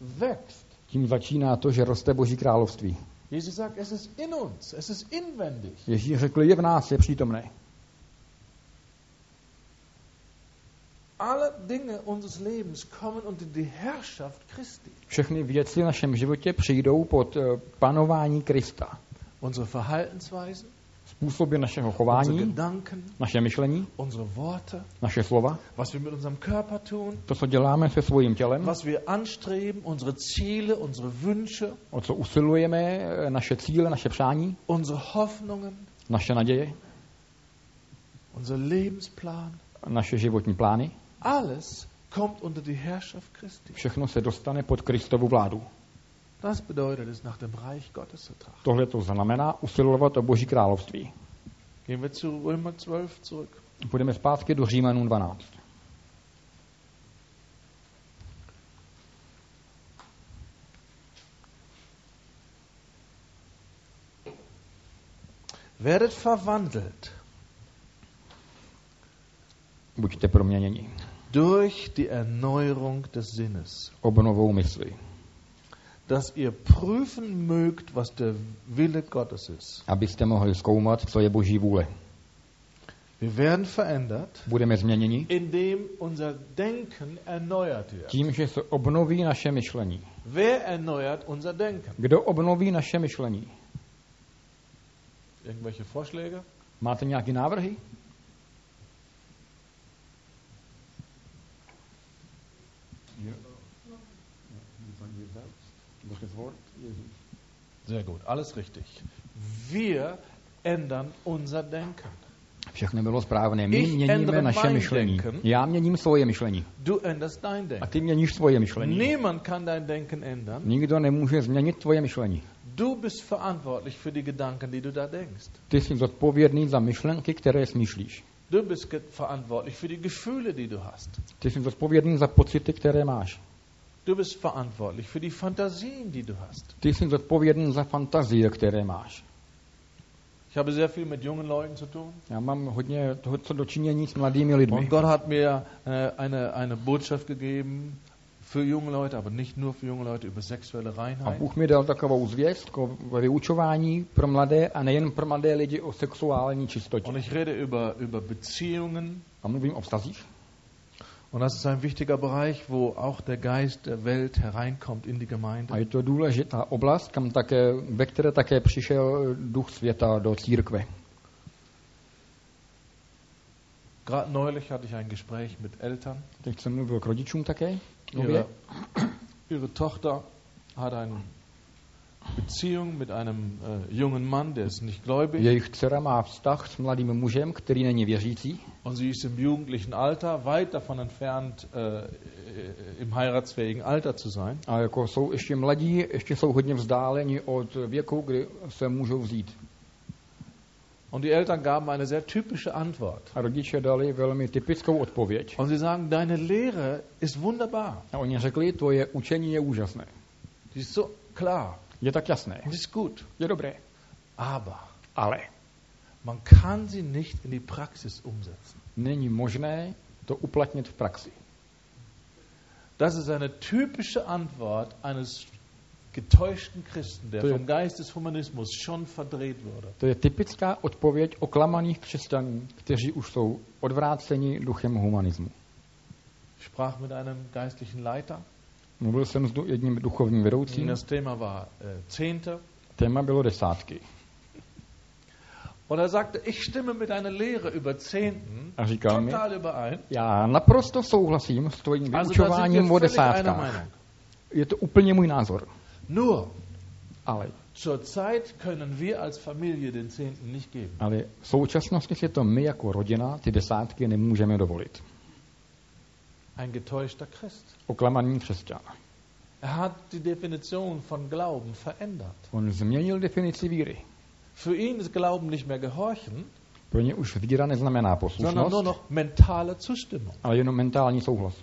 wächst. Tím začíná to, že roste Boží království. Jesus sagt, es ist in uns, es ist inwendig. Ježíš řekl, je v nás, je přítomné. Alle Dinge unseres Lebens kommen unter die Herrschaft Christi. Všechny věci v našem životě přijdou pod panování Krista. Unsere Verhaltensweisen, Způsoby našeho unsere chování, Gedanken, naše myšlení, unsere Worte, naše slova, was wir mit unserem Körper tun, to, co děláme se svým tělem, was wir anstreben, unsere Ziele, unsere Wünsche, o co usilujeme, naše cíle, naše přání, unsere Hoffnungen, naše naděje, unser Lebensplan, naše životní plány, alles kommt unter die Herrschaft Christi. všechno se dostane pod Kristovu vládu. Das bedeutet es, nach dem Reich Gottes zu trachten. Tohle to znamená usilovat o Boží království. Gehen wir zu Römer 12 zurück. Půjdeme zpátky do Římanům 12. Werdet verwandelt Buďte proměněni durch die Erneuerung des Sinnes, obnovou mysli, dass ihr prüfen mögt, was der Wille Gottes ist. abyste mohli zkoumat, co je Boží vůle. Wir werden verändert, Budeme změněni indem unser Denken erneuert wird. tím, že se obnoví naše myšlení. Wer erneuert unser Denken? Kdo obnoví naše myšlení? Irgendwelche Vorschläge? Máte nějaké návrhy? Sehr gut, alles richtig. Wir ändern unser Denken. Všechno bylo správné. My Ich měníme ändere naše mein myšlení. Denken. Já měním svoje myšlení. Du änderst dein A Denken. ty měníš svoje myšlení. Niemand kann dein Denken ändern. Nikdo nemůže změnit tvoje myšlení. Du bist verantwortlich für die Gedanken, die du da denkst. Ty jsi zodpovědný za myšlenky, které smýšlíš. Du bist verantwortlich für die Gefühle, die du hast. Ty jsi zodpovědný za pocity, které máš. Du bist verantwortlich für die Fantasien, die du hast. Ty jsi zodpovědný za fantazie, které máš. Ich habe sehr viel mit jungen Leuten zu tun. Já mám hodně toho, co dočinění s mladými lidmi. Und Gott hat mir eine Botschaft gegeben für junge Leute, aber nicht nur für junge Leute, über sexuelle A Reinheit. Bůh mi dal takovou zvěst o vyučování pro mladé a nejen pro mladé lidi o sexuální čistotě. Und ich rede über Beziehungen. A mluvím o vztazích. Und das ist ein wichtiger Bereich, wo auch der Geist der Welt hereinkommt in die Gemeinde. A je to důležitá oblast, ve které také přišel duch světa do církve. Gerade neulich hatte ich ein Gespräch mit Eltern. Teď jsem mluvil k rodičům také. Ihre Tochter hat eine Beziehung mit einem jungen Mann, der ist nicht gläubig. Jejich dcera má vztah s mladým mužem, který není věřící. Und sie ist im jugendlichen Alter, weit davon entfernt, im heiratsfähigen Alter zu sein. A jako jsou ještě mladí, ještě jsou hodně vzdáleni od věku, kdy se můžou vzít. Und die Eltern gaben eine sehr typische Antwort. A rodiče dali velmi typickou odpověď. Und sie sagen, deine Lehre ist wunderbar. A oni řekli, tvoje učení je úžasné. Die ist so klar. Je tak jasné. Und ist gut. Je dobré. Ale man kann sie nicht in die Praxis umsetzen. Není možné to uplatnit v praxi. Das ist eine typische Antwort eines getäuschten Christen, der vom Geist des Humanismus schon verdreht wurde. To je typická odpověď oklamaných křesťanů, kteří už jsou odvráceni duchem humanismu. Sprach mit einem geistlichen Leiter. Mluvil jsem s jedním duchovním vedoucím. Das Thema war Zehnte. Téma bylo desátky. Und er sagte, ich stimme mit deiner Lehre über Zehnten total überein. Já naprosto souhlasím s tvojím vyučováním o desátkách. Je to úplně můj názor. Nur, ale zurzeit können wir als Familie den Zehnten nicht geben. Ale v současnosti si to my jako rodina ty desátky nemůžeme dovolit. Ein getäuschter Christ. Oklamaný křesťan. Er hat die Definition von Glauben verändert. On změnil definici víry. Für ihn ist Glauben nicht mehr gehorchen, pro ně už víra neznamená poslušnost, sondern nur noch mentale Zustimmung. Ale jenom mentální souhlas.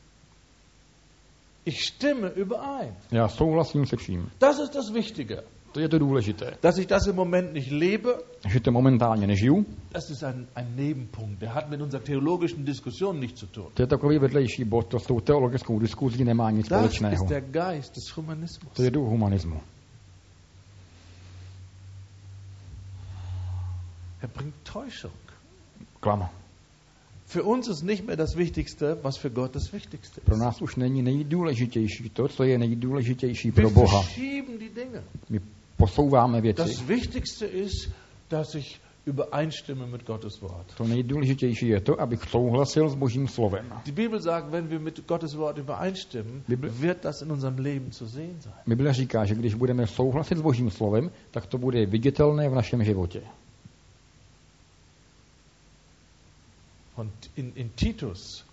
Ich stimme überein. Já souhlasím se vším. Das ist das Wichtige. To je to důležité. Dass ich das im Moment nicht lebe, Že to momentálně nežiju, das ist ein Nebenpunkt. Der hat mit unserer theologischen Diskussion nichts zu tun. to je takový vedlejší bod, to s tou teologickou diskuzí nemá nic Das společného. ist der Geist des Humanismus. To je duch humanismu. Bringt Täuschung. Klama. Für uns ist nicht mehr das Wichtigste, was für Gott das Wichtigste ist. Pro nás už není nejdůležitější to, co je nejdůležitější Wir pro Boha. verschieben die Dinge. My posouváme věci. Das Wichtigste ist, dass ich übereinstimme mit Gottes Wort. To nejdůležitější je to, abych souhlasil s Božím slovem. Die Bibel sagt, wenn wir mit Gottes Wort übereinstimmen, wird das in unserem Leben zu sehen sein. Bible říká, že když budeme souhlasit s Božím slovem, tak to bude viditelné v našem životě. Und in Titus,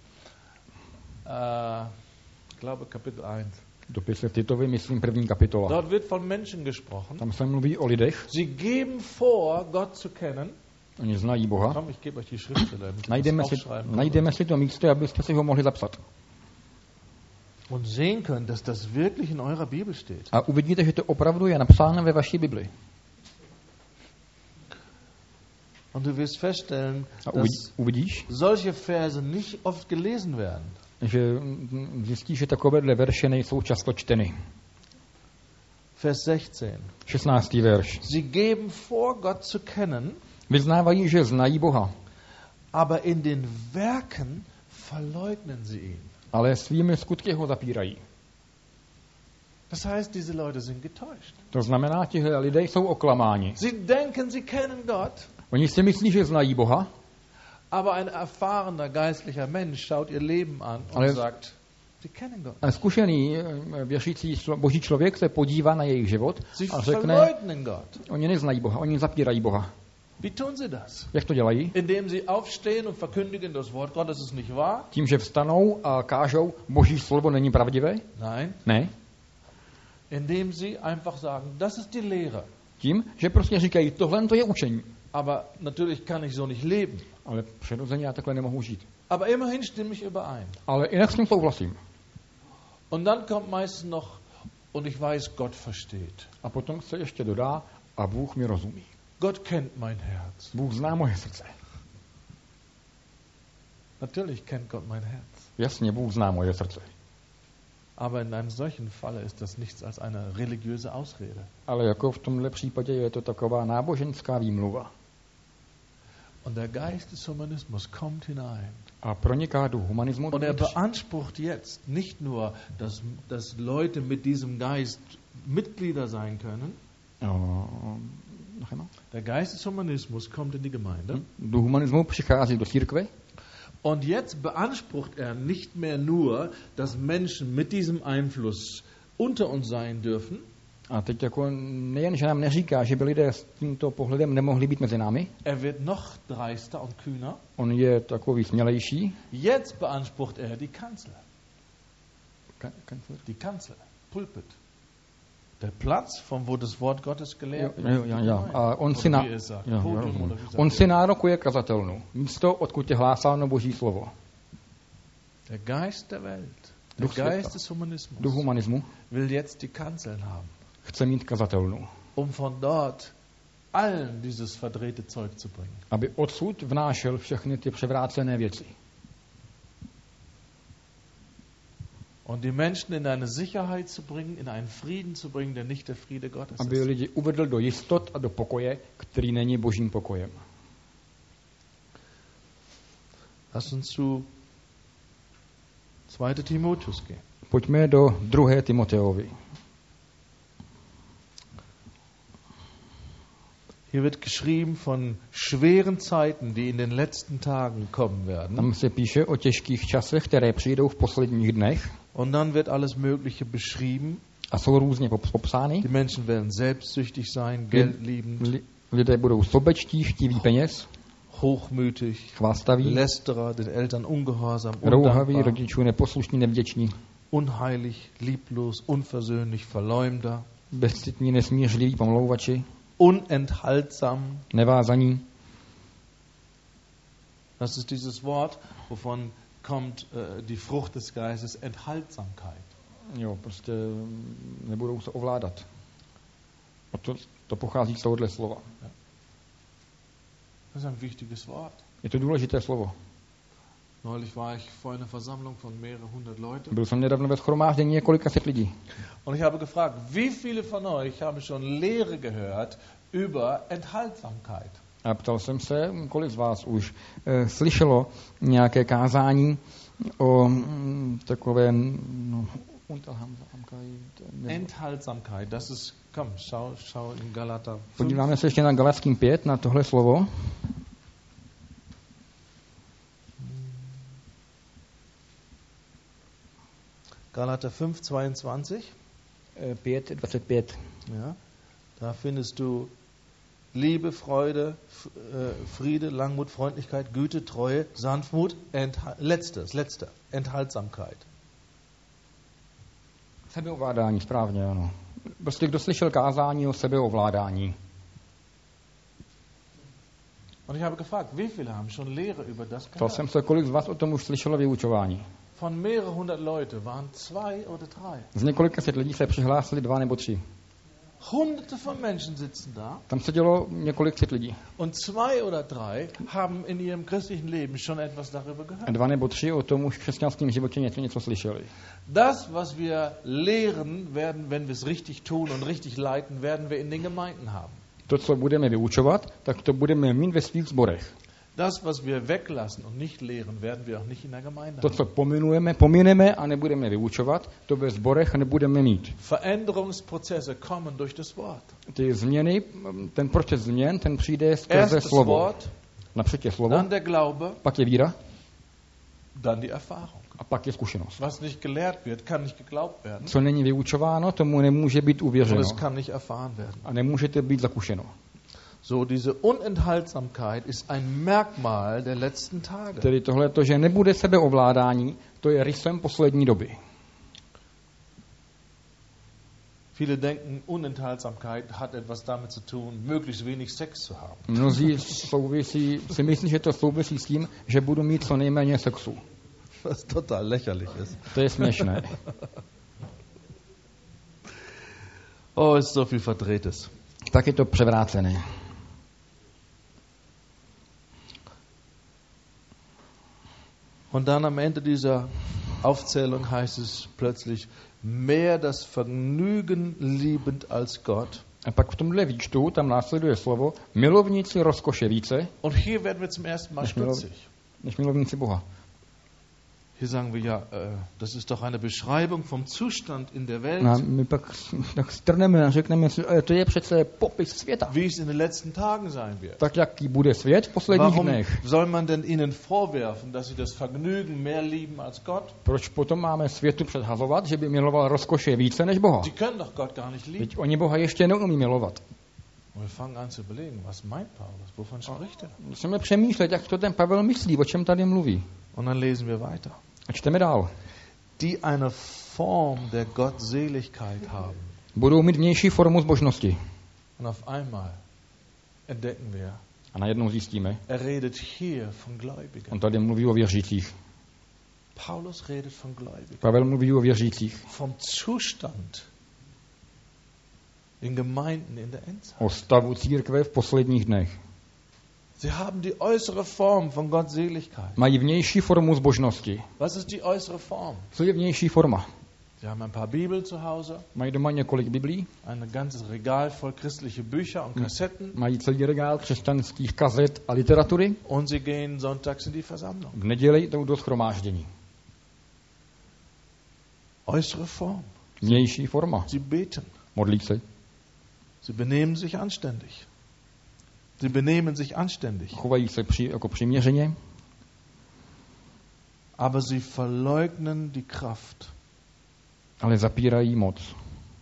ich glaube Kapitel 1. Dopise Titovi, myslím, 1. kapitola. Dort wird von Menschen gesprochen. Tam se mluví o lidech. Sie geben vor, Gott zu kennen. Oni znají Boha. Komm, ich gebe euch die Schriftstelle. Najdeme si to místo, abyste si ho mohli zapsat. Und sehen können, dass das wirklich in eurer Bibel steht. A uvidíte, že to opravdu je napsáno ve vaší Bibli. Und du wirst feststellen, dass uvidíš, solche Verse nicht oft gelesen werden. Že zjistíš, že takovéhle verše nejsou často čteny. Vers 16. 16. verš. Sie geben vor, Gott zu kennen, vyznávají, že znají Boha. Aber in den Werken verleugnen sie ihn. Ale svými skutky ho zapírají. Das heißt, diese Leute sind getäuscht. To znamená, tihle lidé jsou oklamáni. Sie denken, sie kennen Gott. Oni si myslí, že znají Boha. Aber ein erfahrener geistlicher Mensch schaut ihr Leben an und sagt, sie kennen Gott. A zkušený věřící boží člověk se podívá na jejich život a řekne, oni neznají Boha, oni zapírají Boha. Wie tun sie das? Jak to dělají? Indem sie aufstehen und verkündigen, das Wort Gottes ist nicht wahr? Tím, že vstanou a kážou, boží slovo není pravdivé? Nein. Ne. Indem sie einfach sagen, das ist die Lehre. Tím, že prostě říkají, tohle to je učení. Aber natürlich kann ich so nicht leben. Ale přirozeně já takhle nemohu žít. Aber immerhin stimme ich überein. Ale jinak s tím souhlasím. Und dann kommt meistens noch, und ich weiß, Gott versteht. A potom se ještě dodá, a Bůh mi rozumí. Gott kennt mein Herz. Bůh zná moje srdce. Natürlich kennt Gott mein Herz. Jasně, Bůh zná moje srdce. Aber in einem solchen Falle ist das nichts als eine religiöse Ausrede. Ale jako v tomhle případě je to taková náboženská výmluva. Und der Geist des Humanismus kommt hinein. A proniká duch humanismu. Und beansprucht jetzt nicht nur, dass Leute mit diesem Geist Mitglieder sein können. Der Geist des Humanismus kommt in die Gemeinde. Duch humanismu přichází do církve. Und jetzt beansprucht nicht mehr nur, dass Menschen mit diesem Einfluss unter uns sein dürfen. A teď jako nejen, že nám neříká, že by lidé s tímto pohledem nemohli být mezi námi. Wird noch dreister und kühner. On je takový smělejší. Jetzt beansprucht die Kanzel. Die Kanzel, Pulpit. Der Platz, von wo das Wort Gottes gelehrt wird. A on si nárokuje kazatelnu. Místo, odkud je hlásáno Boží slovo. Der Geist der Welt, der Geist des Humanismus, duch humanismu will jetzt die Kanzeln haben. Chce mít kazatelnu. Von dort allen dieses verdrehte Zeug zu bringen. Aby odsud vnášel všechny ty převrácené věci. Und die Menschen in eine Sicherheit zu bringen, in einen Frieden zu bringen, der nicht der Friede Gottes ist. Aby lidi uvedl do jistot a do pokoje, který není božím pokojem. Lass uns zu 2. Timotheus gehen. Pojďme do 2. Timoteovi. Hier wird geschrieben von schweren Zeiten, die in den letzten Tagen kommen werden. Tam se píše o těžkých časech, které přijdou v posledních dnech. Und dann wird alles Mögliche beschrieben. A jsou různě popsány. Die Menschen werden selbstsüchtig sein, geldliebend. Lidé budou sobečtí, chtiví peněz. Hochmütig, chvástaví, lästerer, den Eltern ungehorsam, rouhaví, rodičů neposlušní, nevděční. Unheilig, lieblos, unversöhnlich, Verleumder. Bezcitní, nesmířliví, pomlouvači. Unenthaltsam. Nevázaní. Das ist dieses Wort, wovon kommt die Frucht des Geistes, Enthaltsamkeit. Jo, prostě nebudou se ovládat. A to pochází z tohohle slova. Das ist ein wichtiges Wort. Je to důležité slovo. Neulich war ich vor einer Versammlung von mehreren hundert Leuten. Byl jsem nedávno ve shromáždění několika set lidí. Und ich habe gefragt, wie viele von euch haben schon Lehre gehört über Enthaltsamkeit? A ptal jsem se, kolik z vás už slyšelo nějaké kázání o takovém Enthaltsamkeit, das ist, komm, schau in Galater 5. Podíváme se ještě na Galatským 5, na tohle slovo. Galater 5:22. 5:25. Ja, da findest du Liebe, Freude, Friede, Langmut, Freundlichkeit, Güte, Treue, Sanftmut, letzte, Enthaltsamkeit. Sebeovládání, správně, ano. Prostě kdo slyšel kázání o sebeovládání? Und ich habe gefragt, wie viele haben schon Lehre über das gehört? Ptal jsem se, kolik z vás o tom už slyšelo vyučování? Von mehreren hundert Leute waren 2 oder 3. Z několika set lidí se přihlásili 2 nebo 3. Hunderte von Menschen sitzen da. Tam sedělo několik set lidí. Und 2 oder 3 haben in ihrem christlichen Leben schon etwas darüber gehört. 2 nebo 3 o tom už v křesťanském životě něco slyšeli. Das, was wir lehren, werden, wenn wir es richtig tun und richtig leiten, werden wir in den Gemeinden haben. To, co budeme vyučovat, tak to budeme mít ve svých sborech. Das, was wir weglassen und nicht lehren, werden wir auch nicht in der Gemeinde haben. To, co pomineme a nebudeme vyučovat, to ve sborech nebudeme mít. Veränderungsprozesse kommen durch das Wort. Ty změny, ten proces změn, ten přijde skrze slovo. Napřed je slovo, dann der Glaube, pak je víra, dann die Erfahrung. A pak je zkušenost. Was nicht gelehrt wird, kann nicht geglaubt werden. Co není vyučováno, tomu nemůže být uvěřeno. Und es kann nicht erfahren werden. A nemůžete být zakušeno. So, diese Unenthaltsamkeit ist ein Merkmal der letzten Tage. Tedy tohle, že nebude sebeovládání, to je rysem poslední doby. Viele denken, Unenthaltsamkeit hat etwas damit zu tun, möglichst wenig Sex zu haben. Mnozí si myslí, že to souvisí s tím, že budu mít co nejméně sexu. Was total lächerlich ist. To je směšné. Oh, ist so viel Verdrehtes. Tak je to převrácené. Und dann am Ende dieser Aufzählung heißt es plötzlich, mehr das Vergnügen liebend als Gott. A pak v tomhle výčtu tam následuje slovo milovníci rozkoše více. Und hier werden wir zum ersten Mal stutzig. Než milovníci Boha. Hier sagen wir ja, das ist doch eine Beschreibung vom Zustand in der Welt. A my pak tak strneme a řekneme si, to je přece popis světa. Wie es in den letzten Tagen sein wird. Tak jaký bude svět v posledních dnech? Warum soll man denn ihnen vorwerfen, dass sie das Vergnügen mehr lieben als Gott? Proč potom máme světu předhazovat, že by miloval rozkoše více než Boha? Sie können doch Gott gar nicht lieben. Teď oni Boha ještě neumí milovat. Wir fangen an zu überlegen, was meint Paulus? Wovon spricht er? Musíme přemýšlet, jak to ten Pavel myslí, o čem tady mluví. Und dann lesen wir weiter. A čteme dál. Die eine Form der Gottseligkeit haben. Budou mít vnější formu zbožnosti. Und auf einmal entdecken wir. A najednou zjistíme. Redet hier von Gläubigen. On tady mluví o věřících. Paulus redet von Gläubigen. Pavel mluví o věřících. Vom Zustand in Gemeinden in der Endzeit. O stavu církve v posledních dnech. Sie haben die äußere Form von Gottseligkeit. Mají vnější formu zbožnosti. Was ist die äußere Form? Co je vnější forma? Sie haben ein paar Bibeln zu Hause. Mají doma několik biblí. Ein ganzes Regal voll christliche Bücher und Kassetten. Mají celý regál křesťanských kazet a literatury. Und sie gehen sonntags in die Versammlung. V neděli jdou do shromáždění. Äußere Form. Vnější forma. Sie beten. Modlí se. Sie benehmen sich anständig. Sie benehmen sich anständig. Chovají se jako přiměřeně. Aber sie verleugnen die Kraft. Ale zapírají moc.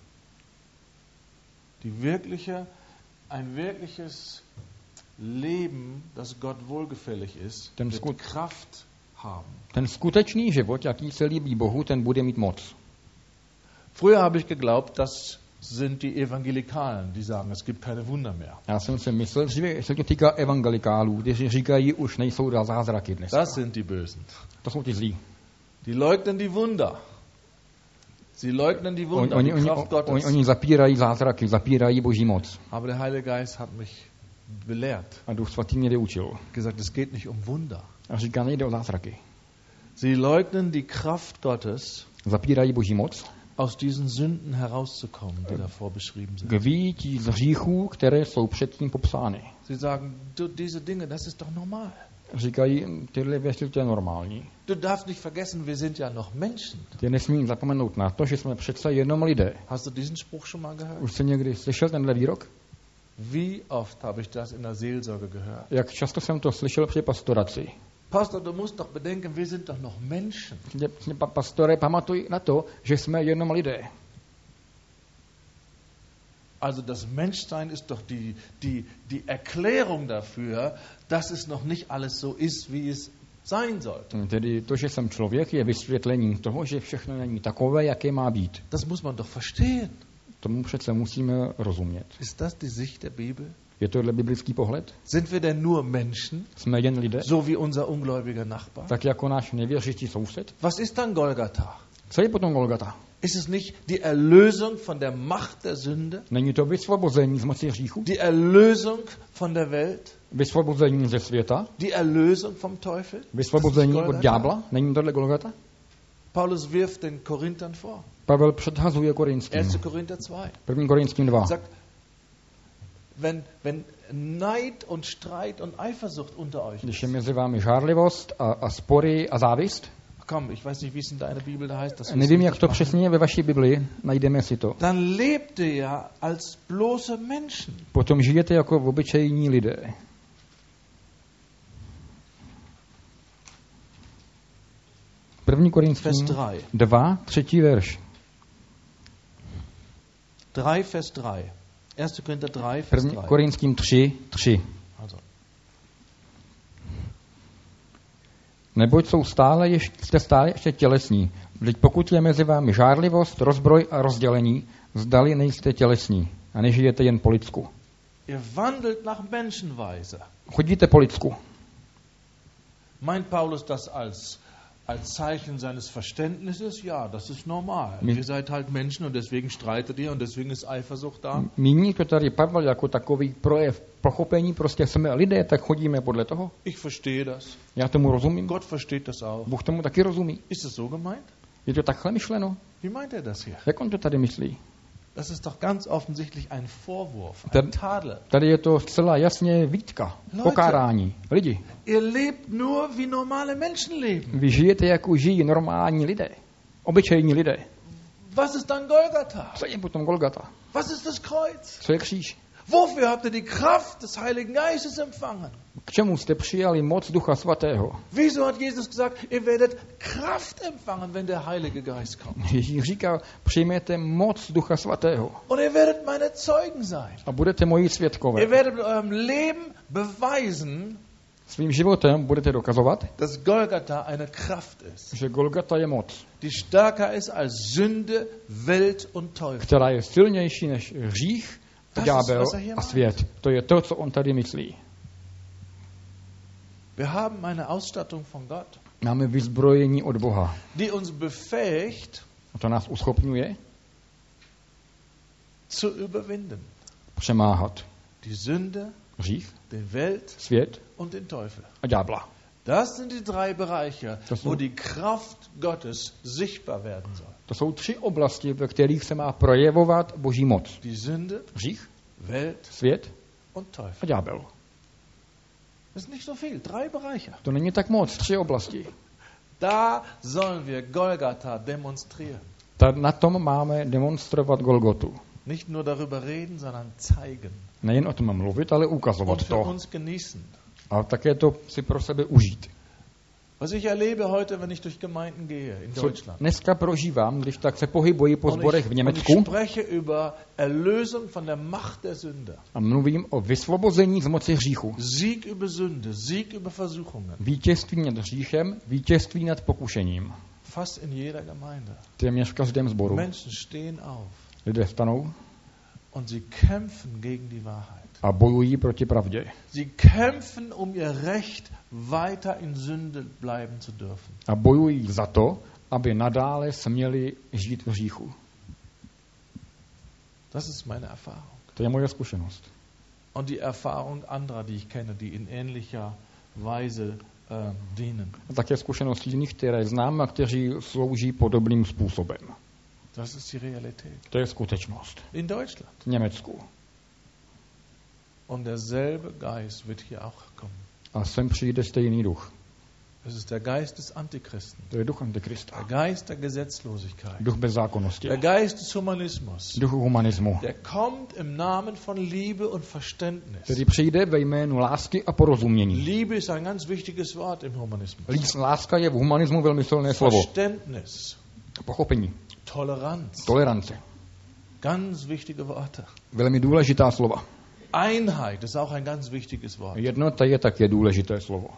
Ein wirkliches Leben, das Gott wohlgefällig ist, wird Kraft haben. Ten skutečný život, jaký se líbí Bohu, ten bude mít moc. Früher habe ich geglaubt, dass sind die Evangelikalen, die sagen, es gibt keine Wunder mehr. Já jsem si myslel, že se to týká evangelikálů, kteří říkají, už nejsou zázraky dnes. Das sind die Bösen. To jsou ty zlí. Die leugnen die Wunder. Sie leugnen die Wunder, die Kraft Gottes. Oni zapírají zázraky, zapírají Boží moc. Aber der Heilige Geist hat mich belehrt. A Duch Svatý mě vyučil. Gesagt, es geht nicht um Wunder. A říká, nejde o zázraky. Sie leugnen die Kraft Gottes. Zapírají Boží moc. Aus diesen Sünden herauszukommen, die davor beschrieben sind. K vyjití z hříchů, které jsou předtím popsány. Sie sagen, diese Dinge, das ist doch normal. Říkají, tyhle věci, to je normální. Du darfst nicht vergessen, wir sind ja noch Menschen. Ty nesmí zapomenout na to, že jsme přece jenom lidé. Hast du diesen Spruch schon mal gehört? Už jsi někdy slyšel tenhle výrok? Wie oft habe ich das in der Seelsorge gehört? Jak často jsem to slyšel při pastoraci? Pastor, du musst doch bedenken, wir sind doch noch Menschen. Pastore, pamatuj na to, že jsme jenom lidé. Also das Menschsein ist doch die Erklärung dafür, dass es noch nicht alles so ist, wie es sein sollte. Tedy to, že jsem člověk, je vysvětlením toho, že všechno není takové, jaké má být. Das muss man doch verstehen. Tomu přece musíme rozumět. Ist das die Sicht der Bibel? Je tohle biblický pohled? Sind wir denn nur Menschen? Jsme jen lidé? So wie unser ungläubiger Nachbar? Tak jako náš nevěřící soused? Was ist dann Golgatha? Co je potom Golgata? Ist es nicht die Erlösung von der Macht der Sünde? Není to vysvobození z moci hříchu? Die Erlösung von der Welt? Vysvobození ze světa? Die Erlösung vom Teufel? Vysvobození od ďábla? Není tohle Golgata? Paulus wirft den Korinthern vor. Pavel předhazuje Korinským. 1. Korinther 2. 1. Korinským 2. Sagt, wenn Neid und Streit und Eifersucht unter euch Když ist. je mezi vámi žárlivost a spory a závist? Komm, ich weiß nicht, wie es in deiner Bibel da heißt. Nevím, jak to přesně je ve vaší Biblii, najdeme si to. Dann lebt ihr ja als bloße Menschen. Potom žijete jako obyčejní lidé. První Korinským 2, 3. verš. 3, Vers 3. 1. Korinther 3, Vers 3. První Korinským 3, 3. Also. Neboť jste stále ještě tělesní. Vždyť pokud je mezi vámi žárlivost, rozbroj a rozdělení, zdali nejste tělesní a nežijete jen po lidsku. Ihr wandelt nach Menschenweise. Chodíte po lidsku. Meint Paulus das als Zeichen seines Verständnisses? Ja, das ist normal. Ihr seid halt Menschen und deswegen streitet ihr und deswegen ist Eifersucht da. Míní to tady Pavel jako takový projev pochopení, prostě jsme lidé, tak chodíme podle toho. Ich verstehe das. Já tomu rozumím. Gott versteht das auch. Bůh tomu taky rozumí. Ist es so gemeint? Je to takhle myšleno? Wie meint er das hier? Jak on to tady myslí? Das ist doch ganz offensichtlich ein Vorwurf, ein Tadel. Tady je to zcela jasně výtka, pokárání. Lidi, ihr lebt nur wie normale Menschen leben. Vy žijete, jako žijí normální lidé, obyčejní lidé. Was ist dann Golgatha? Co je potom Golgata? Was ist das Kreuz? Co je kříž? Wofür habt ihr die Kraft des Heiligen Geistes empfangen? K čemu jste přijali moc Ducha Svatého? Wieso hat Jesus gesagt, ihr werdet Kraft empfangen, wenn der Heilige Geist kommt? Ježíš říkal, přijměte moc Ducha Svatého. Und ihr werdet meine Zeugen sein. A budete moji svědkové. Ihr werdet mit eurem Leben beweisen, svým životem budete dokazovat, dass Golgatha eine Kraft ist, že Golgata je moc, die stärker ist als Sünde, Welt und Teufel. Která je silnější než hřích, ďábel a svět. To je to, co on tady myslí. Wir haben eine Ausstattung von Gott, máme vyzbrojení od Boha, die uns befähigt, a to nás uschopňuje zu überwinden. Přemáhat Die Sünde, hřích, den Welt svět und den Teufel. a ďábla. Das sind die drei Bereiche, wo die Kraft Gottes sichtbar werden soll. To jsou 3 oblasti, ve kterých se má projevovat Boží moc. Die Sünde, hřích, Welt svět und Teufel. a ďábel. Das ist nicht so viel, 3 Bereiche. To není tak moc, 3 oblasti. Da sollen wir Golgatha demonstrieren. Na tom máme demonstrovat Golgotu. Nicht nur darüber reden, sondern zeigen. Nejen o tom mluvit, ale ukazovat Und für to. uns genießen. A také to si pro sebe užít. Was ich erlebe heute, wenn ich durch Gemeinden gehe in Deutschland. Dneska prožívám, když tak se pohybuji po sborech v Německu. Ich spreche über Erlösung von der Macht der Sünde. A mluvím o vysvobození z moci hříchu. Sieg über Sünde, Sieg über Versuchungen. Vítězství nad hříchem, vítězství nad pokušením. Fast in jeder Gemeinde. Téměř v každém sboru. Menschen stehen auf. Lidé vstanou und sie kämpfen gegen die Wahrheit. A bojují proti pravdě. Sie kämpfen ihr Recht, weiter in Sünde bleiben zu dürfen. A bojují za to, aby nadále směli žít v hříchu. Das ist meine Erfahrung. To je moje zkušenost. Und die Erfahrung anderer, die ich kenne, die in ähnlicher Weise dienen. A také zkušenost jiných, které znám a kteří slouží podobným způsobem. Das ist die Realität. To je skutečnost. In Deutschland. V Německu. Und derselbe Geist wird hier auch kommen. A sem přijde stejný duch. Es ist der Geist des Antichristen. To je duch Antikrista. Der Geist der Gesetzlosigkeit. Duch bezzákonnosti. Der Geist des Humanismus. Duch humanismu. Der kommt im Namen von Liebe und Verständnis. Který přijde ve jménu lásky a porozumění. Liebe ist ein ganz wichtiges Wort im Humanismus. Láska je v humanismu velmi silné slovo. Verständnis. Pochopení. Toleranz. Tolerance. Ganz wichtige Worte. Velmi důležitá slova. Einheit ist auch ein ganz wichtiges Wort. Jednota je také důležité slovo.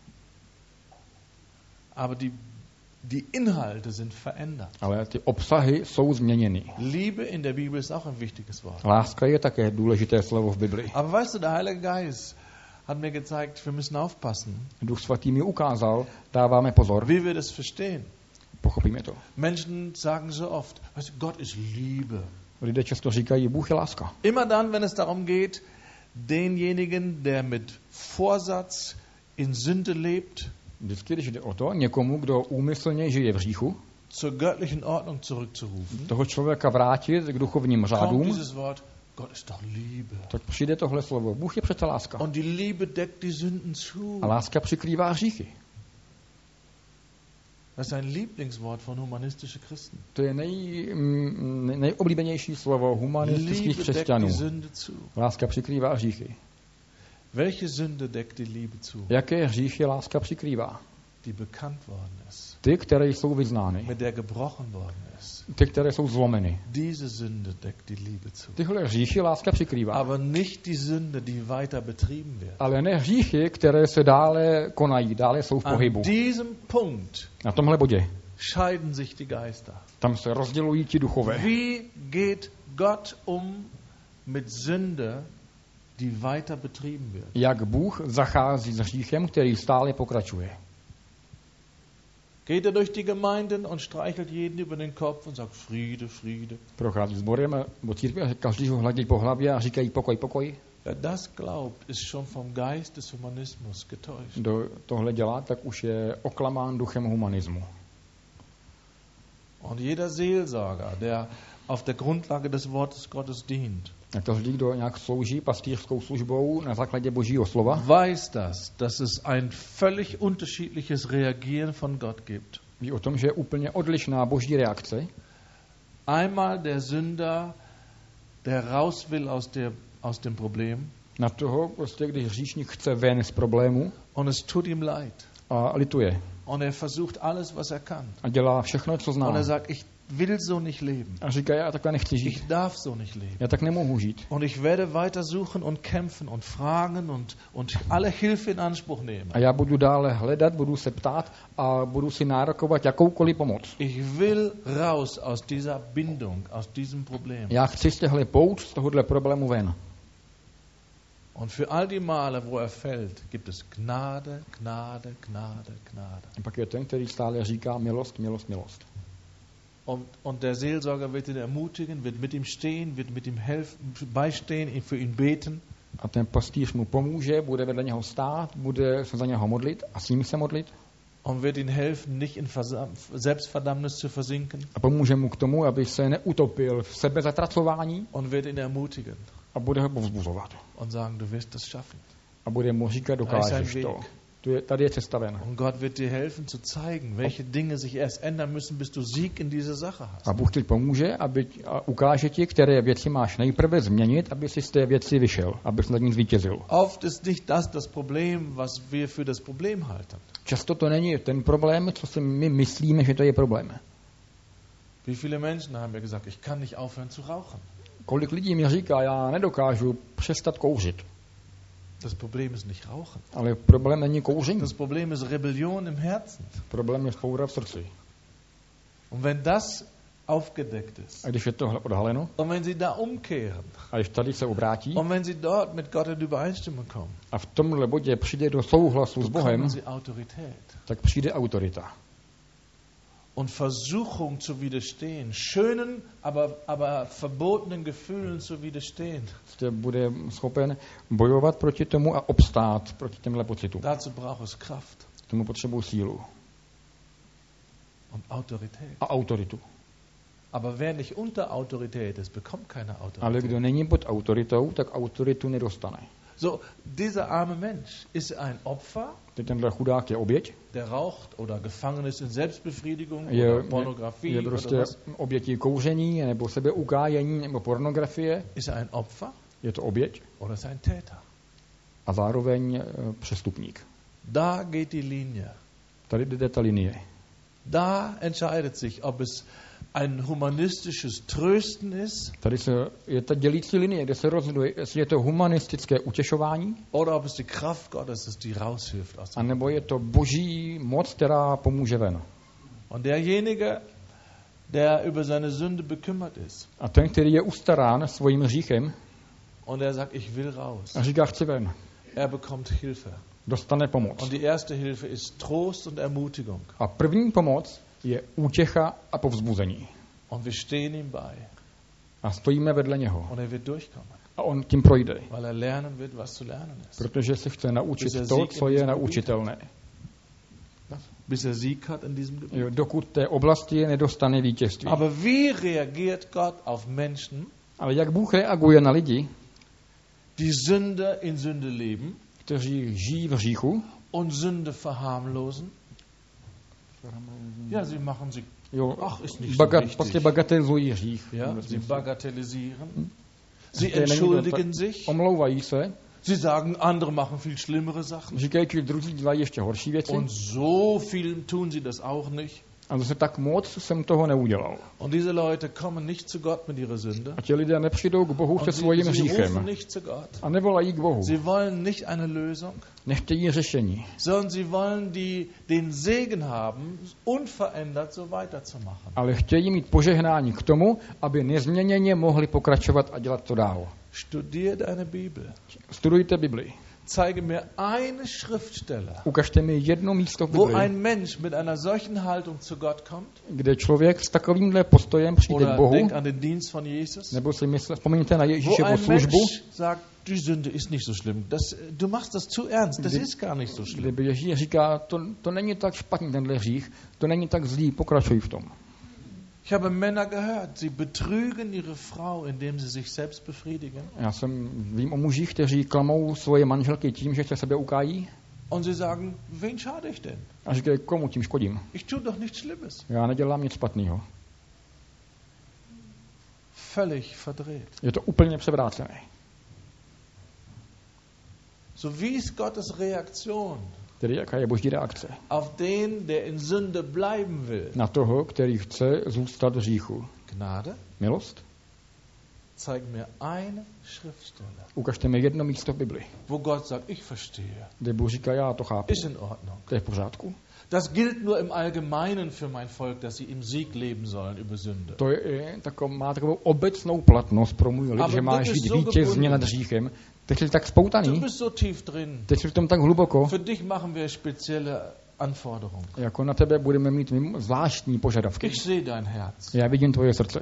Aber die Inhalte sind verändert. Ale ty obsahy jsou změněny. Liebe in der Bibel ist auch ein wichtiges Wort. Láska je také důležité slovo v Biblii. Aber weißt du, der Heilige Geist hat mir gezeigt, wir müssen aufpassen. Duch svatý mi ukázal, dáváme pozor. Wie wir das verstehen. Pochopíme to. Menschen sagen so oft, weißt du, Gott ist Liebe. Lidé často říkají, Bůh je láska. Immer dann, wenn es darum geht, denjenigen, der mit Vorsatz in Sünde lebt, Vždycky, když jde o to, někomu, kdo úmyslně žije v hříchu, zur göttlichen Ordnung zurückzurufen, toho člověka vrátit k duchovním kommt řádům, dieses Wort, Gott ist doch Liebe. tak přijde tohle slovo. Bůh je přece láska. Und die Liebe deckt die Sünden zu. A láska přikrývá hříchy. Das ist ein Lieblingswort von humanistischen Christen. To je nejoblíbenější slovo humanistických Liebe deckt křesťanů. die Sünde zu. Láska přikrývá hříchy. Welche Sünde deckt die Liebe zu? Jaké hříchy láska přikrývá? Die bekannt worden ist. Ty, které jsou vyznány. Mit der gebrochen worden ist. Ty, které jsou zlomeny. Diese Sünde deckt die Liebe zu. Tyhle hříchy láska přikrývá. Aber nicht die Sünde, die weiter betrieben wird. Ale ne hříchy, které se dále konají, dále jsou v An pohybu. diesem Punkt Na tomhle bodě. scheiden sich die Geister. Tam se rozdělují ti duchové. Wie geht Gott mit Sünde, die weiter betrieben wird? Jak Bůh zachází s hříchem, který stále pokračuje. Geht durch die Gemeinden und streichelt jeden über den Kopf und sagt Friede, Friede. Prochází sborem nebo církvi a každýho hladí po hlavě a říkají pokoj, pokoj. Wer das glaubt, ist schon vom Geist des Humanismus getäuscht. Kdo tohle dělá, tak už je oklamán duchem humanismu. Und jeder Seelsorger, der auf der Grundlage des Wortes Gottes dient, A každý, kdo nějak slouží pastýřskou službou na základě Božího slova, weiß das, dass es ein völlig unterschiedliches Reagieren von Gott gibt. ví o tom, že je úplně odlišná Boží reakce. Einmal der Sünder, der raus will aus dem Problem, Na toho, prostě, když hříšník chce ven z problému und es tut ihm leid. a lituje. Und er versucht alles, was er kann. A dělá všechno, co zná. Und er sagt, ich will so nicht leben. A říká, já takhle nechci žít. Ich darf so nicht leben. Já tak nemohu žít. Und ich werde weiter suchen und kämpfen und fragen und alle Hilfe in Anspruch nehmen. A já budu dále hledat, budu se ptát a budu si nárokovat jakoukoliv pomoc. Ich will raus aus dieser Bindung, aus diesem Problem. Já chci z těchto pout, z tohohle problému ven. Und für all die Male, wo er fällt, gibt es Gnade, Gnade, Gnade, Gnade. A pak je ten, který stále říká milost, milost, milost. Und der Seelsorger wird ihn ermutigen, wird mit ihm stehen, wird mit ihm helfen, beistehen, für ihn beten. A ten pastýř mu pomůže, bude vedle něho stát, bude se za něho modlit a s ním se modlit. Und wird ihm helfen, nicht in Selbstverdammnis zu versinken. A pomůže mu k tomu, aby se neutopil v sebezatracování. Und wird ihn ermutigen. A bude ho povzbuzovat. Und sagen, du wirst das schaffen. A bude mu říkat, dokážeš to. Tady je cesta ven. Und Gott wird dir helfen zu zeigen, welche Dinge sich erst ändern müssen, bis du Sieg in dieser Sache hast. A Bůh ti pomůže, a ukáže ti, které věci máš nejprve změnit, aby si z té věci vyšel, aby jsi nad ní zvítězil. Oft ist nicht das Problem, was wir für das Problem halten. Často to není ten problém, co si my myslíme, že to je problém. Wie viele Menschen haben mir gesagt, ich kann nicht aufhören zu rauchen. Kolik lidí mi říká, já nedokážu přestat kouřit. Das Problem ist nicht Rauchen. Ale problém není kouření. Das Problem ist Rebellion im Herzen. Problém je vzpoura v srdci. Und wenn das aufgedeckt ist, A když je to odhaleno, und wenn sie da umkehren, a když tady se obrátí, und wenn sie dort mit Gott in Übereinstimmung kommen, a v tomhle bodě přijde do souhlasu s Bohem, bekommen sie Autorität. tak přijde autorita. und Versuchung zu widerstehen, schönen, aber verbotenen Gefühlen zu widerstehen. Bude schopen bojovat proti tomu a obstát proti těmhle pocitům. Dazu braucht es Kraft K tomu potřebují sílu und Autorität. a autoritu. Aber wer nicht unter Autorität ist, bekommt keine Ale Autorität. kdo není pod autoritou, tak autoritu nedostane. So, dieser arme Mensch ist ein Opfer, Tenhle chudák je oběť, der raucht oder gefangen ist in Selbstbefriedigung je oder Pornografie je oder prostě was. obětí kouření, nebo sebeukájení, nebo pornografie. Ist er ein Opfer Je to oběť oder ist er ein Täter? a zároveň přestupník. Da geht die Linie. Tady jde ta linie. Da entscheidet sich, ob es ein humanistisches Trösten ist Tady je ta dělící linie, kde se rozhoduje, jestli je to humanistické utěšování, oder ob es die Kraft Gottes ist, die raushilft aus dem. anebo je to boží moc, která pomůže ven. Und derjenige, der über seine Sünde bekümmert ist A ten, který je ustarán svým hříchem und er sagt, ich will raus, a říká, chci ven, er bekommt Hilfe. dostane pomoc. Und die erste Hilfe ist Trost und Ermutigung. A první pomoc je útěcha a povzbuzení. Und wir stehen ihm bei. A stojíme vedle něho. Und er wird durchkommen, A on tím projde, weil er lernen wird, was zu lernen ist. protože se chce naučit to, co je naučitelné. Bis er Sieg hat in diesem Gebiet. Jo, dokud té oblasti nedostane vítězství. Aber wie reagiert Gott auf Menschen, Ale jak Bůh reaguje na lidi, die Sünde in Sünde leben kteří žijí v hříchu, und Sünde verharmlosen? Ja, sie machen sie. jo, Ach, ist nicht so prostě wichtig. bagatelizují hřích. Ja, sie bagatellisieren. Sie To je- entschuldigen sich. Omlouvají se, Sie sagen, andere machen viel schlimmere Sachen. říkají, že druzí dělají ještě horší věci. Und so viel tun sie das auch nicht. A zase tak moc jsem toho neudělal. Und diese Leute kommen nicht zu Gott mit ihrer Sünde. A ti lidé nepřijdou k Bohu se Und svým sie rufen hříchem. nicht zu Gott. A nevolají k Bohu. Sie wollen nicht eine Lösung, Nechtějí řešení. sondern sie wollen den Segen haben, unverändert so weiterzumachen. Ale chtějí mít požehnání k tomu, aby nezměněně mohli pokračovat a dělat to dál. Studier deine Bibel. Studujte Bibli. Zeige mir eine Schriftstelle, Ukažte mi jedno místo v wo Bibli, ein Mensch mit einer solchen Haltung zu Gott kommt. kde člověk s takovýmhle postojem přijde k Oder Bohu, denk an den Dienst von Jesus. nebo si vzpomeňte na Wo Ježíšovu ein službu, Mensch sagt, die Sünde ist nicht so schlimm. Du machst das zu ernst. Das ist gar nicht so schlimm. kdyby Ježíš říká, to není tak špatný tenhle hřích, to není tak zlý, pokračuj v tom. Ich habe Männer gehört, sie betrügen ihre Frau, indem sie sich selbst befriedigen. Já vím o mužích, kteří klamou svoje manželky tím, že se sebe ukájí Und sie sagen, wen schade ich denn? a říkají, komu tím škodím. Ich tue doch nichts Schlimmes. Já nedělám nic špatného. Völlig verdreht. Je to úplně převrácené. So wie ist Gottes Reaktion Tedy jaká je boží reakce auf den, der in Sünde bleiben will? na toho, který chce zůstat v hříchu? Gnade? Milost? Zeig mir eine Schriftstelle, Ukažte mi jedno místo v Bibli, wo Gott sagt, ich verstehe. kde Bůh říká, já to chápu, Ist in Ordnung. to je v pořádku. Das gilt nur im Allgemeinen für mein Volk, dass sie im Sieg leben sollen über Sünde. To má takovou obecnou platnost pro můj lid, Ale že má ty bys žít so vítězně gebunden. nad hříchem. Teď jsi tak Du spoutaný, bist so tief drin. teď jsi v tom tak hluboko, Für dich machen wir spezielle Anforderungen. jako na tebe budeme mít zvláštní požadavky. Ich sehe dein Herz. Já vidím tvoje srdce.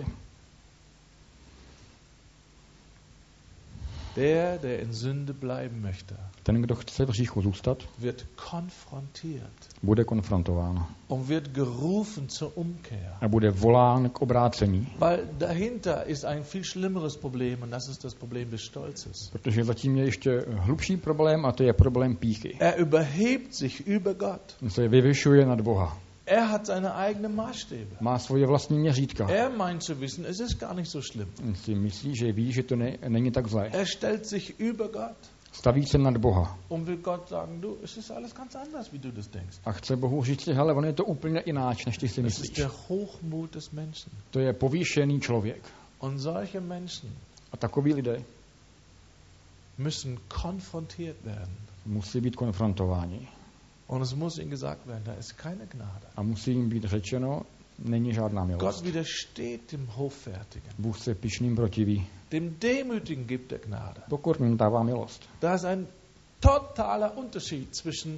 Der in Sünde bleiben möchte, Ten, kdo chce v hříchu zůstat, wird konfrontiert bude konfrontován und wird gerufen zur Umkehr. a bude volán k obrácení, Weil dahinter ist ein viel schlimmeres Problem und das ist das Problem des Stolzes. protože zatím je ještě hlubší problém a to je problém pýchy. Überhebt sich über Gott. On se vyvyšuje nad Boha. Hat seine eigenen Maßstäbe. Má svoje vlastní měřítka. Meint zu wissen, es ist gar nicht so schlimm. On si myslí, že ví, že to není tak zlé. Stellt sich über Gott Staví se nad Boha und will Gott sagen, du, es ist alles ganz anders, wie du das denkst. a chce Bohu říct, hele, on je to úplně jináč, než ty si Das ist myslíš. der Hochmut des Menschen. To je povýšený člověk. Und solche Menschen A takoví lidé müssen konfrontiert werden. musí být konfrontováni. Und es muss ihnen gesagt werden, da ist keine Gnade. A musí jim být řečeno, není žádná Gott milost. widersteht dem Hoffärtigen. Bůh se pyšným protiví. Dem Demütigen gibt er Gnade. Pokorným dává milost. Da ist ein totaler Unterschied zwischen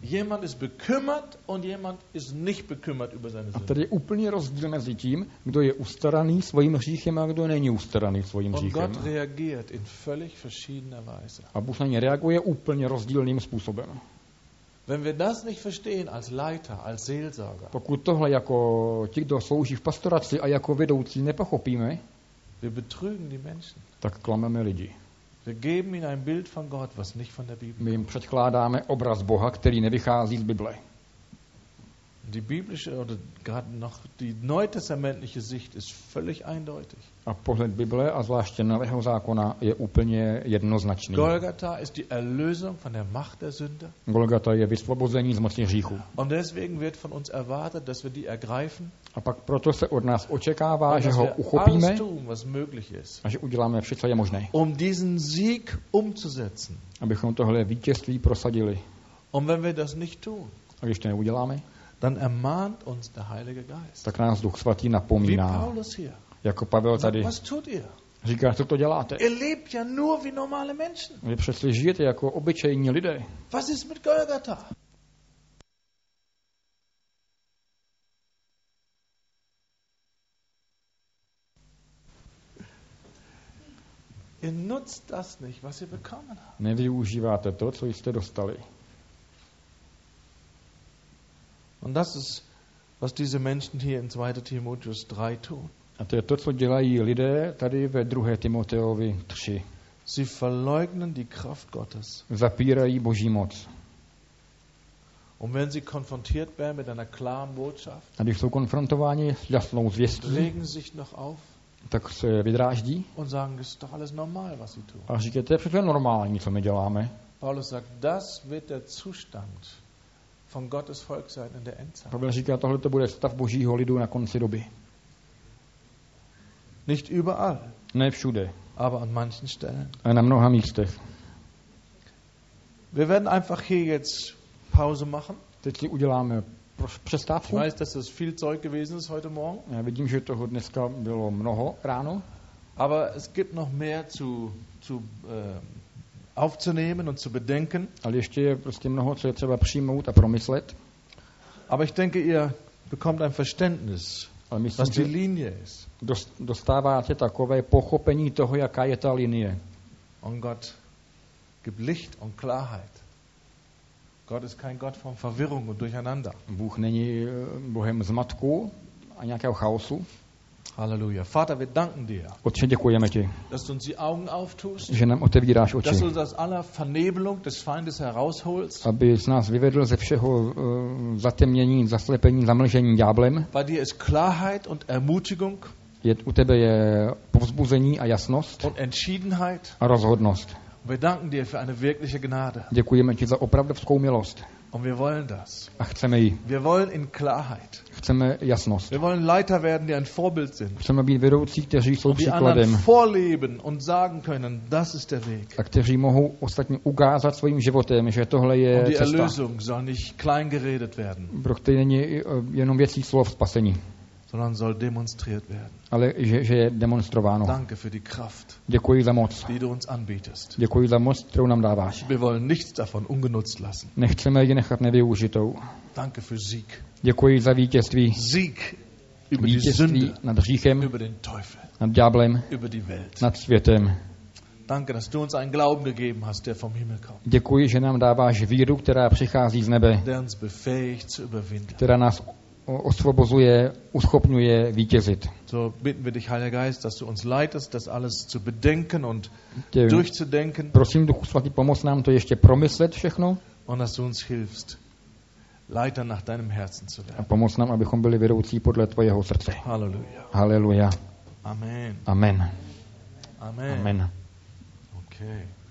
Jemand ist bekümmert und jemand ist nicht bekümmert über seine A Sünde. tady je úplně rozdíl mezi tím, kdo je ustaraný svým hříchem a kdo není ustaraný svým Und hříchem. Gott reagiert in völlig verschiedener Weise. A Bůh na ně reaguje úplně rozdílným způsobem. Wenn wir das nicht verstehen als Leiter, als Seelsorger, Pokud tohle jako ti, kdo slouží v pastoraci a jako vedoucí nepochopíme, wir betrügen die Menschen. tak klameme lidi. Wir geben ihnen ein Bild von Gott, was nicht von der Bibel My jim kommt. předkládáme obraz Boha, který nevychází z Bible. Die biblische oder gerade noch die neutestamentliche Sicht ist völlig eindeutig. A pohled Bible a zvláště Nového zákona je úplně jednoznačný. Golgatha ist die Erlösung von der Macht der Sünde. Golgata je vysvobození z moci hříchu. Und deswegen wird von uns erwartet, dass wir die ergreifen A pak proto se od nás očekává, und že dass ho wir uchopíme alles tun, was möglich ist, a že uděláme vše, co je možné, um diesen Sieg umzusetzen. abychom tohle vítězství prosadili. Und wenn wir das nicht tun, A když to neuděláme, dann ermahnt uns der Heilige Geist. tak nás Duch Svatý Wie napomíná. Paulus hier. Jako Pavel Sagt, tady was tut ihr? říká, co to děláte. Ihr lebt ja nur wie normale Menschen. Vy přece žijete jako obyčejní lidé. Was ist mit Golgatha? Ihr nutzt das nicht, was ihr bekommen habt. Nevyužíváte to, co jste dostali. Und das ist, was diese Menschen hier in 2. Timotheus 3 tun. A to je to, co dělají lidé tady ve 2. Timoteovi 3. Sie verleugnen die Kraft Gottes. Zapírají Boží moc. Und wenn sie konfrontiert werden mit einer klaren Botschaft, A když jsou konfrontováni s jasnou zvěstí, regen sich noch auf tak se vydráždí und sagen, das ist doch alles normal, was sie tun. a říkají, to je přece normální, co my děláme. Paulus sagt, das wird der Zustand von Gottes Volk sein in der Endzeit. Pavel říká, tohle to bude stav Božího lidu na konci doby. Nicht überall, Ne všude, aber an manchen Stellen. ale na mnoha místech. Wir werden einfach hier jetzt Pause machen. Teď si uděláme Ich přestávku. weiß, dass das viel Zeug gewesen ist heute Morgen, Já vidím, že toho dneska bylo mnoho ráno, aber es gibt noch mehr aufzunehmen und zu bedenken. ale ještě je prostě mnoho, co je třeba přijmout a promyslet. Aber ich denke, ihr bekommt ein Verständnis, Ale myslím, was die že Linie ist. dostáváte takové pochopení toho, jaká je ta linie. Und Gott gibt Licht und Klarheit. Gott ist kein Gott von Verwirrung und Durcheinander. Bůh není Bohem zmatku a nějakého chaosu. Halleluja. Vater, wir danken dir, Otče, děkujeme ti, dass du uns die Augen auftust, že nám otevíráš oči, dass du uns aus aller Vernebelung des Feindes herausholst. aby z nás vyvedl ze všeho zatemnění, zaslepení, zamlžení ďáblem. Bei dir ist Klarheit und Ermutigung U tebe je povzbuzení a jasnost und Entschiedenheit. a rozhodnost. Wir danken dir für eine wirkliche Gnade. Děkujeme ti za opravdovskou milost Und wir wollen das. a chceme ji. Wir wollen in Klarheit. Chceme jasnost. Wir wollen Leiter werden, die ein Vorbild sind. Chceme být vedoucí, kteří jsou Und die anderen příkladem vorleben und sagen können, das ist der Weg. a kteří mohou ostatně ukázat svým životem, že tohle Und je die cesta, Erlösung soll nicht klein geredet werden, pro který není jenom věcí slov spasení, sondern soll demonstriert werden. ale že je demonstrováno. Danke für die Kraft, Děkuji za moc. die du uns anbietest. Děkuji za moc, kterou nám dáváš. Wir wollen nichts davon ungenutzt lassen. Nechceme ji nechat nevyužitou. Danke für Sieg. Děkuji za vítězství. Sieg über die Vítězství Sünde, nad hříchem, über den Teufel, nad ďáblem, über die Welt. nad světem. Danke, dass du uns einen Glauben gegeben hast, der vom Himmel kommt, Děkuji, že nám dáváš víru, která přichází z nebe, der uns befähigt zu überwinden. která nás osvobozuje, uschopňuje vítězit. So bitten wir dich, Heiliger Geist, dass du uns leitest, das alles zu bedenken und Tě, durchzudenken prosím, Duchu Svatý, pomoz nám to ještě promyslet všechno und dass du uns hilfst, Leiter nach deinem Herzen zu a werden. pomoz nám, abychom byli vedoucí podle tvojeho srdce. Halleluja. Haleluja. Amen. Amen. Amen. Amen. Okay.